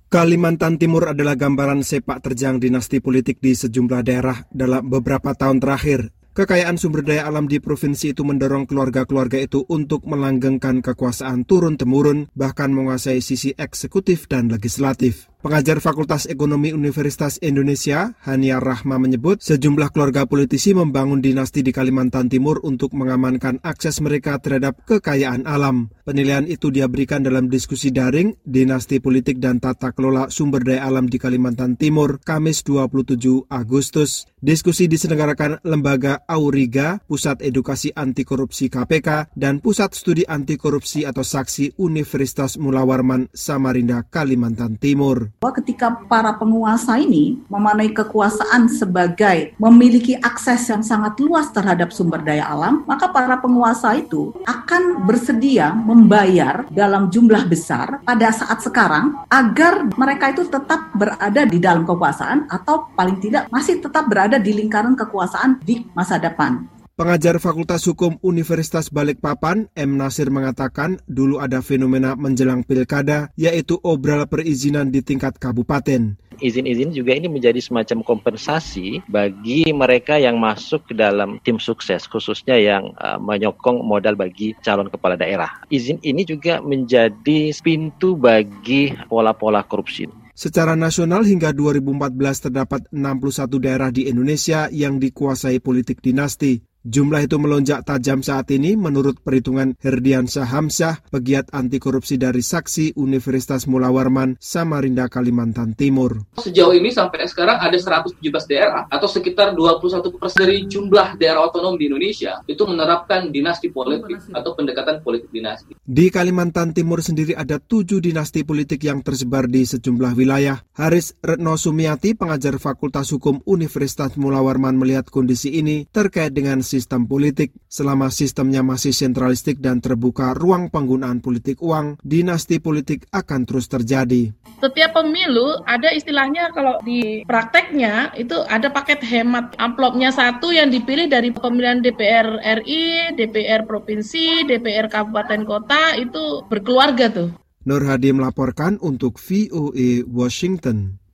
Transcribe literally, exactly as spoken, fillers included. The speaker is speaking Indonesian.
Kalimantan Timur adalah gambaran sepak terjang dinasti politik di sejumlah daerah dalam beberapa tahun terakhir. Kekayaan sumber daya alam di provinsi itu mendorong keluarga-keluarga itu untuk melanggengkan kekuasaan turun-temurun, bahkan menguasai sisi eksekutif dan legislatif. Pengajar Fakultas Ekonomi Universitas Indonesia, Hania Rahma menyebut sejumlah keluarga politisi membangun dinasti di Kalimantan Timur untuk mengamankan akses mereka terhadap kekayaan alam. Penilaian itu dia berikan dalam diskusi daring Dinasti Politik dan Tata Kelola Sumber Daya Alam di Kalimantan Timur, Kamis dua puluh tujuh Agustus. Diskusi diselenggarakan Lembaga Auriga, Pusat Edukasi Anti Korupsi K P K, dan Pusat Studi Anti Korupsi atau Saksi Universitas Mula Warman, Samarinda, Kalimantan Timur. Ketika para penguasa ini memanai kekuasaan sebagai memiliki akses yang sangat luas terhadap sumber daya alam, maka para penguasa itu akan bersedia membayar dalam jumlah besar pada saat sekarang agar mereka itu tetap berada di dalam kekuasaan atau paling tidak masih tetap berada di lingkaran kekuasaan di masa depan. Pengajar Fakultas Hukum Universitas Balikpapan, M. Nasir mengatakan dulu ada fenomena menjelang pilkada, yaitu obral perizinan di tingkat kabupaten. Izin-izin juga ini menjadi semacam kompensasi bagi mereka yang masuk ke dalam tim sukses, khususnya yang uh, menyokong modal bagi calon kepala daerah. Izin ini juga menjadi pintu bagi pola-pola korupsi. Secara nasional hingga dua ribu empat belas terdapat enam puluh satu daerah di Indonesia yang dikuasai politik dinasti. Jumlah itu melonjak tajam saat ini menurut perhitungan Herdiansyah Hamsyah, pegiat anti korupsi dari Saksi Universitas Mula Warman, Samarinda, Kalimantan Timur. Sejauh ini sampai sekarang ada seratus tujuh belas daerah atau sekitar dua puluh satu persen dari jumlah daerah otonom di Indonesia itu menerapkan dinasti politik atau pendekatan politik dinasti. Di Kalimantan Timur sendiri ada tujuh dinasti politik yang tersebar di sejumlah wilayah. Haris Retno Sumiati, pengajar Fakultas Hukum Universitas Mula Warman, melihat kondisi ini terkait dengan sistem politik. Selama sistemnya masih sentralistik dan terbuka ruang penggunaan politik uang, dinasti politik akan terus terjadi. Setiap pemilu ada istilahnya kalau di prakteknya itu ada paket hemat. Amplopnya satu yang dipilih dari pemilihan D P R R I, D P R Provinsi, D P R Kabupaten Kota, itu berkeluarga tuh. Nur Hadi melaporkan untuk V O A Washington.